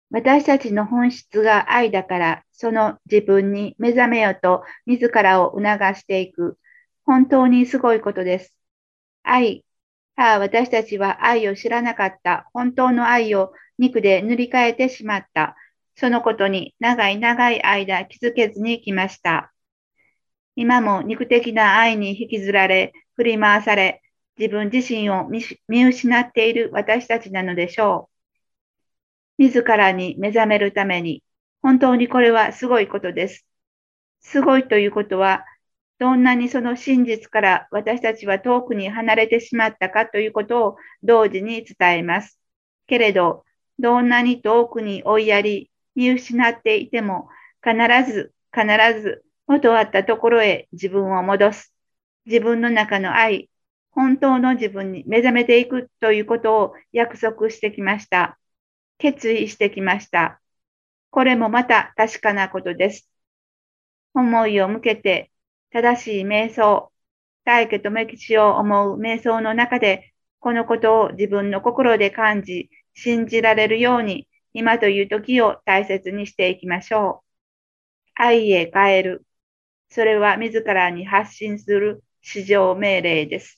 私たちの本質が愛だから、その自分に目覚めよと自らを促していく。本当にすごいことです。愛。私たちは愛を知らなかった。本当の愛を肉で塗り替えてしまった。そのことに長い長い間気づけずに来ました。今も肉的な愛に引きずられ、振り回され、自分自身を見失っている私たちなのでしょう。自らに目覚めるために、本当にこれはすごいことです。すごいということは、どんなにその真実から私たちは遠くに離れてしまったかということを同時に伝えます。けれど、どんなに遠くに追いやり、見失っていても、必ず元あったところへ自分を戻す。自分の中の愛、本当の自分に目覚めていくということを約束してきました。決意してきました。これもまた確かなことです。思いを向けて、正しい瞑想、大家とメキシを思う瞑想の中で、このことを自分の心で感じ、信じられるように、今という時を大切にしていきましょう。愛へ変える。それは自らに発信する至上命令です。